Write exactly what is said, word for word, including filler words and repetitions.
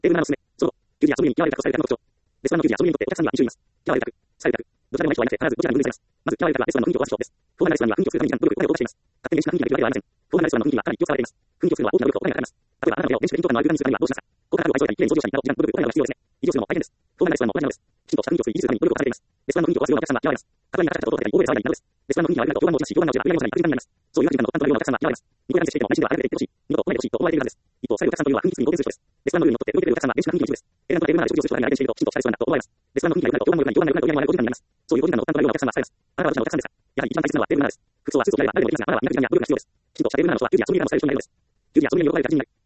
テーブルななのすすめ。その後、給仕や遊びに嫌われる客とされる客の特徴。レストランの給仕や遊びにとってお客さんにはに種類います。嫌われる客、される客。どちらでもない人はいなくて、必ずどちらに分類されます。まず、嫌われる客はレストランの雰囲気を壊す人です。フォーマルなレストランには雰囲気を作るために時間、努力、お金を投下しています。勝手に熱心な雰囲気がいるわけではありません。フォーマルなレストランの雰囲気はかなり気を使われています。雰囲気を作るのは大きな努力とお金がかかります。例えば、あなたの部屋を電子的に緊張感のある空間にするためにはどうしますか。高価な料を愛情したり、綺麗に掃除をしたりなど、時間、努力、お金が必要ですね。以上するのも大変です。フォーマルなレストランの同じなのです。きちんとした雰囲気を作り、維持するために努力を重ねています。レストランの雰囲気を壊すようなお客さんが嫌われます。例えば、カチャカチャと音を立てたり、大声で騒いだりなどです。レストランの雰囲気が悪いと評判も落ちますし、評判が落ちれば売り上げも落ちない、悪い時間になります。そういう悪循環の負担となるようなお客さんが嫌われます。ニコヤン接していても内心ではあれだけ言ってほしい。二度と来ないでほしいと思われているはずです。一方、されるお客さんというのは雰囲気に貢献する人です。レストランのルールにとって動いているお客さんは電子な雰囲気の一部です。テナントがテーブルなどで食事をする人が相手にしていると、きちんとしたレストランだと思われます。レストランの雰囲気が良くなると評判も良くなり、評判が良くなると売り上げも上がる好循環になります。そういう好循環の負担となるようなお客さんがされます。あなたはどちらのお客さんですか。やはり一番大切なのはテーブルなのです。服装はスーツを着られば誰でもできますが、あなたはいなく時間や努力が必要です。きちんとしたテーブルなどとは給仕や遊びになどのスタイルをしないのです。給仕や遊びに喜ばれる客人になる。